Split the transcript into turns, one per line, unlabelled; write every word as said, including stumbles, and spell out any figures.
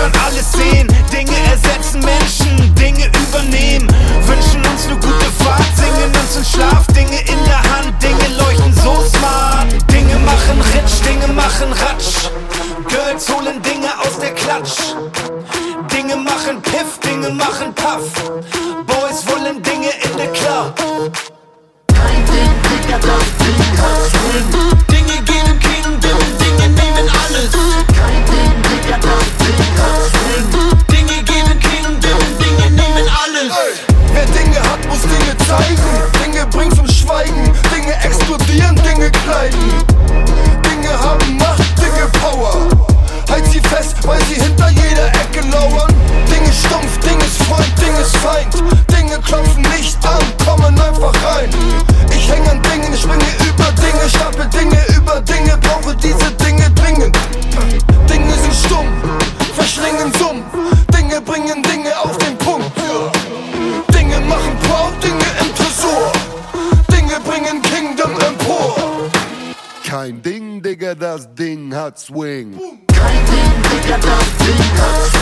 sondern alles sehen. Dinge ersetzen Menschen, Dinge übernehmen. Wünschen uns eine gute Fahrt, singen uns in Schlaf. Dinge in der Hand, Dinge leuchten so smart. Dinge machen Ritsch, Dinge machen Ratsch. Girls holen Dinge aus der Klatsch. Dinge machen Piff, Dinge machen Puff. Boys wollen Dinge in der Club.
Kein Ding, Digga, das Ding hat Swing.
Dinge geben Kingdom, Dinge nehmen alles.
Kein Ding, Digga, das Ding hat Swing.
Dinge geben Kingdom, Dinge nehmen alles.
Wer Dinge hat, muss Dinge zeigen. Dinge bringen zum Schweigen. Dinge explodieren, Dinge kleiden. Dinge haben Macht, Dinge Power. Halt sie fest, weil sie hinter jeder Ecke lauern. Dinge stumpf, Ding ist Freund, Ding ist Feind. Dinge klopfen nicht an, kommen einfach rein. Ich häng an Dingen, springe über Dinge, stapel Dinge über Dinge, brauche diese Dinge dringend. Dinge sind stumm, verschlingen Summ. Dinge bringen Dinge auf den Punkt. Dinge machen proud, Dinge im Tresor. Dinge bringen Kingdom empor.
Kein Ding, Digga, das Ding hat Swing.
Kein Ding, Digga, das Ding hat Swing.